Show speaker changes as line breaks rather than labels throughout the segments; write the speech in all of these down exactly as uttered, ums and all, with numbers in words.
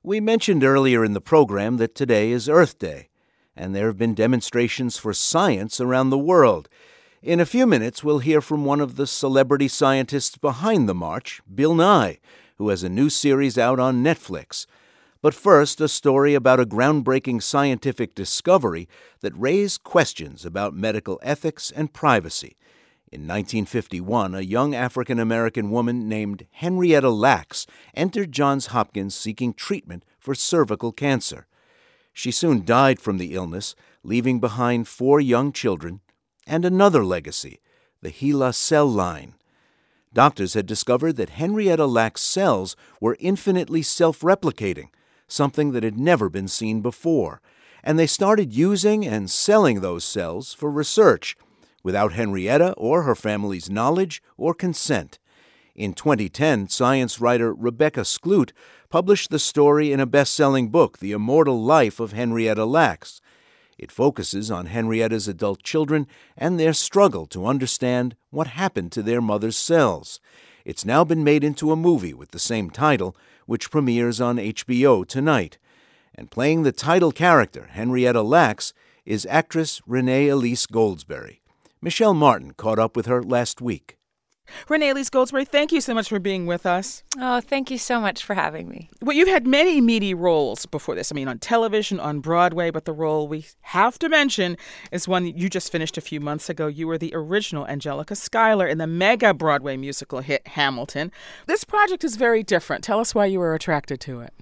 We mentioned earlier in the program that today is Earth Day, and there have been demonstrations for science around the world. In a few minutes, we'll hear from one of the celebrity scientists behind the march, Bill Nye, who has a new series out on Netflix. But first, a story about a groundbreaking scientific discovery that raised questions about medical ethics and privacy. In nineteen fifty-one, a young African-American woman named Henrietta Lacks entered Johns Hopkins seeking treatment for cervical cancer. She soon died from the illness, leaving behind four young children and another legacy, the HeLa cell line. Doctors had discovered that Henrietta Lacks' cells were infinitely self-replicating, something that had never been seen before, and they started using and selling those cells for research, without Henrietta or her family's knowledge or consent. In twenty ten, science writer Rebecca Skloot published the story in a best-selling book, The Immortal Life of Henrietta Lacks. It focuses on Henrietta's adult children and their struggle to understand what happened to their mother's cells. It's now been made into a movie with the same title, which premieres on H B O tonight. And playing the title character, Henrietta Lacks, is actress Renee Elise Goldsberry. Michelle Martin caught up with her last week.
Renee Elise Goldsberry, thank you so much for being with us.
Oh, thank you so much for having me.
Well, you've had many meaty roles before this. I mean, on television, on Broadway, but the role we have to mention is one you just finished a few months ago. You were the original Angelica Schuyler in the mega Broadway musical hit Hamilton. This project is very different. Tell us why you were attracted to it.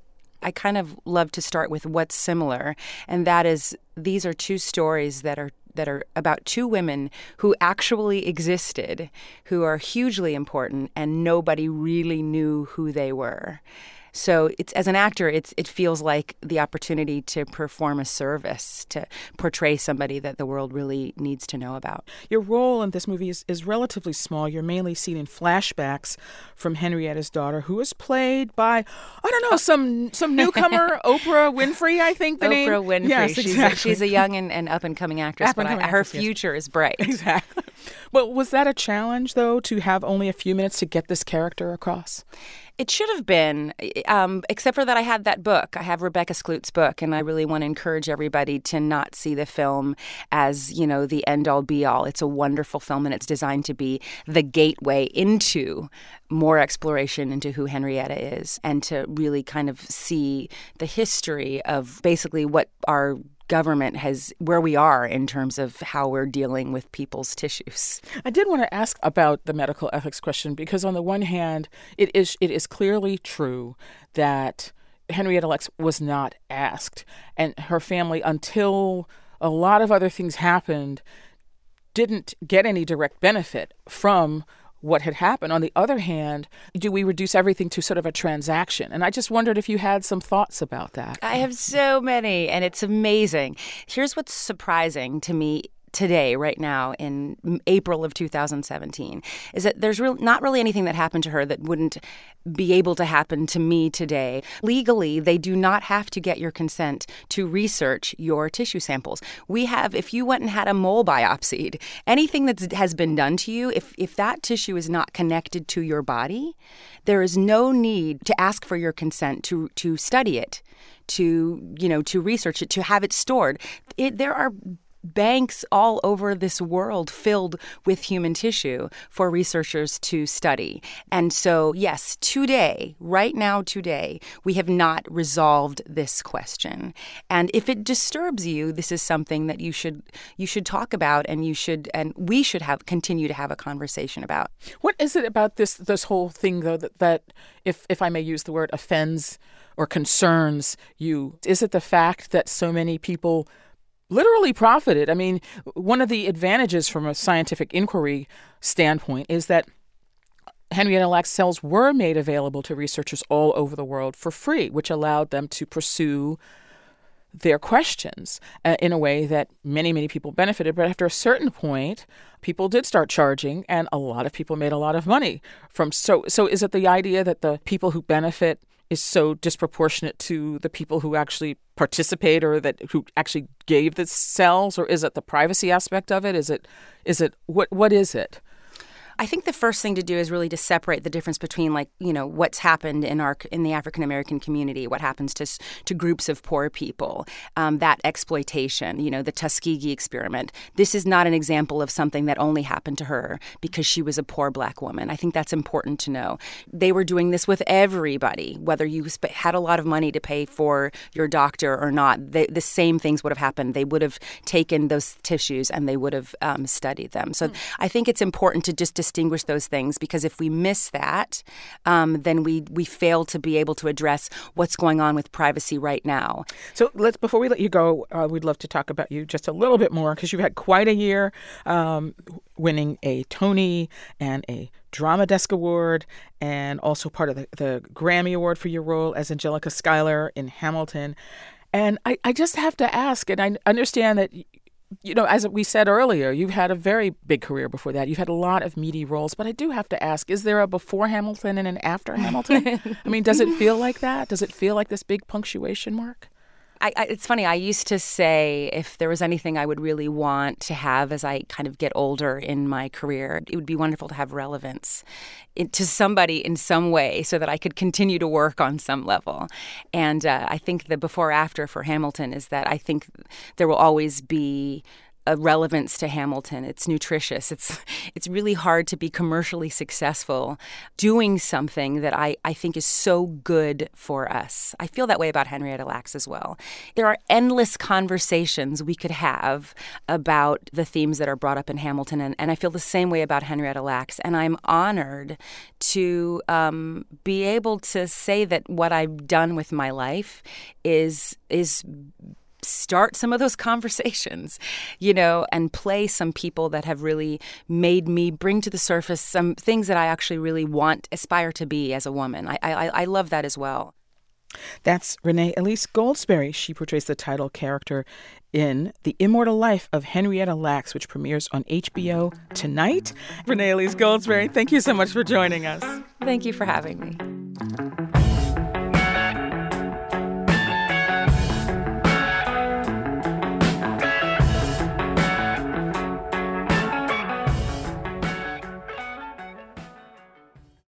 I kind of love to start with what's similar, and that is these are two stories that are that are about two women who actually existed, who are hugely important, and nobody really knew who they were. So it's as an actor, it's it feels like the opportunity to perform a service, to portray somebody that the world really needs to know about.
Your role in this movie is, is relatively small. You're mainly seen in flashbacks from Henrietta's daughter, who is played by, I don't know, some some newcomer, Oprah Winfrey, I think the
Oprah
name.
Winfrey.
Yes,
she's,
exactly.
a, she's a young and, and up-and-coming actress,
Up-and-coming
but I, her
actress, yes.
future is bright.
Exactly. But was that a challenge, though, to have only a few minutes to get this character across?
It should have been, um, except for that I had that book. I have Rebecca Skloot's book, and I really want to encourage everybody to not see the film as, you know, the end-all, be-all. It's a wonderful film, and it's designed to be the gateway into more exploration into who Henrietta is and to really kind of see the history of basically what our government has, where we are in terms of how we're dealing with people's tissues.
I did want to ask about the medical ethics question because on the one hand, it is it is clearly true that Henrietta Lacks was not asked, and her family, until a lot of other things happened, didn't get any direct benefit from what had happened. On the other hand, do we reduce everything to sort of a transaction? And I just wondered if you had some thoughts about that.
I have so many, and it's amazing. Here's what's surprising to me today, right now, in April of two thousand seventeen, is that there's real, not really anything that happened to her that wouldn't be able to happen to me today. Legally, they do not have to get your consent to research your tissue samples. We have, if you went and had a mole biopsied, anything that has been done to you, if, if that tissue is not connected to your body, there is no need to ask for your consent to, to study it, to, you know, to research it, to have it stored. It, there are banks all over this world filled with human tissue for researchers to study. And so, yes, today, right now today, we have not resolved this question. And if it disturbs you, this is something that you should you should talk about, and you should and we should have continue to have a conversation about.
What is it about this this whole thing, though, that, that if if I may use the word, offends or concerns you? Is it the fact that so many people literally profited? I mean, one of the advantages from a scientific inquiry standpoint is that Henrietta Lacks cells were made available to researchers all over the world for free, which allowed them to pursue their questions uh, in a way that many, many people benefited. But after a certain point, people did start charging, and a lot of people made a lot of money from. So, so is it the idea that the people who benefit is so disproportionate to the people who actually participate or that who actually gave the cells, or is it the privacy aspect of it? Is it, is it what, what is it?
I think the first thing to do is really to separate the difference between, like, you know, what's happened in our in the African American community, what happens to to groups of poor people, um, that exploitation, you know, the Tuskegee experiment. This is not an example of something that only happened to her because she was a poor Black woman. I think that's important to know. They were doing this with everybody, whether you sp- had a lot of money to pay for your doctor or not. They, the same things would have happened. They would have taken those tissues and they would have um, studied them. So mm. I think it's important to just distinguish those things, because if we miss that, um, then we we fail to be able to address what's going on with privacy right now.
So let's before we let you go, uh, we'd love to talk about you just a little bit more, because you've had quite a year, um, winning a Tony and a Drama Desk Award, and also part of the, the Grammy Award for your role as Angelica Schuyler in Hamilton. And I, I just have to ask, and I understand that, you know, as we said earlier, you've had a very big career before that. You've had a lot of meaty roles. But I do have to ask, is there a before Hamilton and an after Hamilton? I mean, does it feel like that? Does it feel like this big punctuation mark?
I, I, it's funny. I used to say if there was anything I would really want to have as I kind of get older in my career, it would be wonderful to have relevance in, to somebody in some way so that I could continue to work on some level. And uh, I think the before-after for Hamilton is that I think there will always be a relevance to Hamilton. It's nutritious. It's it's really hard to be commercially successful doing something that I, I think is so good for us. I feel that way about Henrietta Lacks as well. There are endless conversations we could have about the themes that are brought up in Hamilton, and, and I feel the same way about Henrietta Lacks. And I'm honored to um, be able to say that what I've done with my life is is start some of those conversations, you know, and play some people that have really made me bring to the surface some things that I actually really want, aspire to be as a woman. I I, I love that as well.
That's Renee Elise Goldsberry. She portrays the title character in The Immortal Life of Henrietta Lacks, which premieres on H B O tonight. Renee Elise Goldsberry, thank you so much for joining us.
Thank you for having me.